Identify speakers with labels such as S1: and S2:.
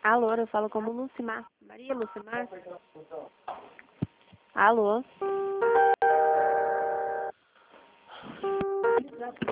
S1: Alô, eu falo como Lucimar. Maria Lucimar? Alô?